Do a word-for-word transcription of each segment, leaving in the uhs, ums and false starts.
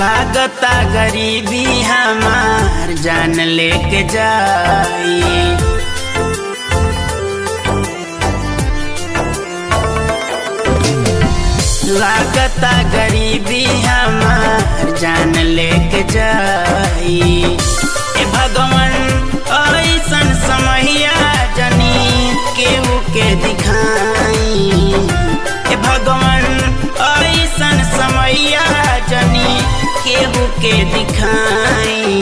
लागता गरीबी हमार जान लेके जाई। लागता गरीबी हमार जान लेके जाई। ए भगवान ऐसन समहिया जनी केहू के दिखाई। ए भगवान ऐसन समहिया जनी केहू के दिखाई।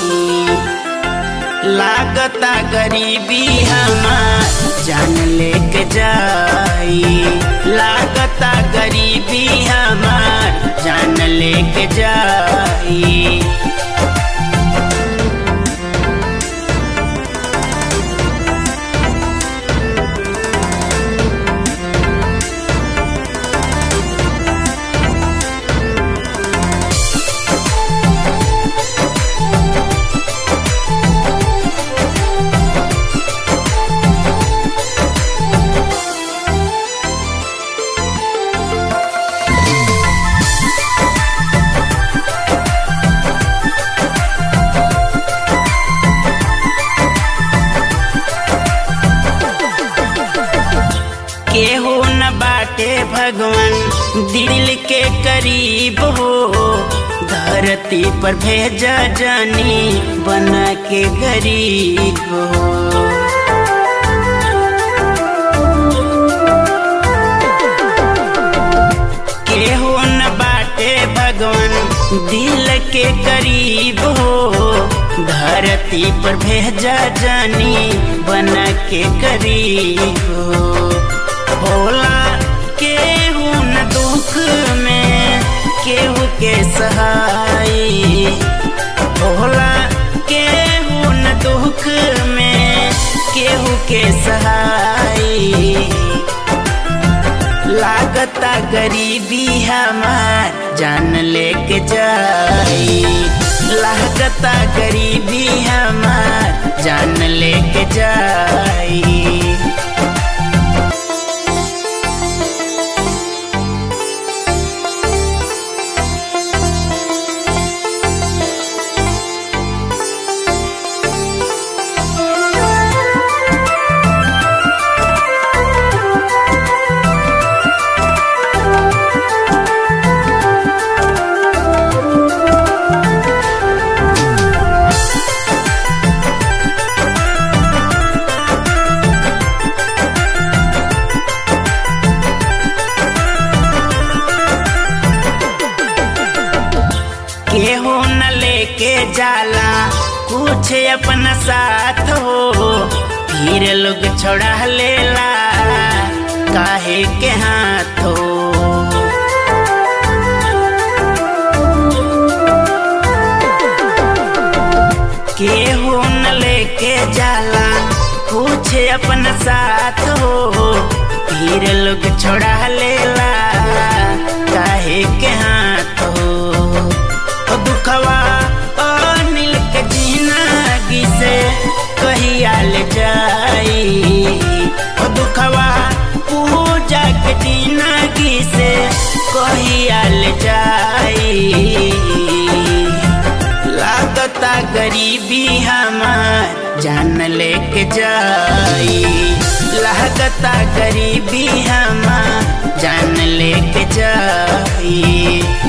लागता गरीबी हमार जान लेके जाई। लागता गरीबी हमार जान लेके जाई। केहू न बाटे भगवान दिल के करीब हो। धरती पर भेजा जानी बना के गरीब हो। केहू न बाटे भगवान दिल के करीब हो। धरती पर भेजा जानी बना के गरीब हो। भोला केहू न दुख में केहू के सहाई। भोला केहू न दुख में केहू के सहाई। लागता गरीबी हमार जान लेके जाई। लागता गरीबी हमार जान लेके जाई। केहू न लेके जाला कुछ अपना साथ हो। फिर लोग छोड़ा लेला काहे के हाथ हो। केहू न लेके जाला कुछ अपना साथ हो। फिर लोग छोड़ा लेला काहे के हाथ हो। दुखवा अनिल के जिंदगी से कहिया ले जाई। दुखवा पूजा के जिंदगी से कहिया ले जाई। लागता गरीबी हमार जान लेके जाई। लागता गरीबी हमार जान लेके जाई।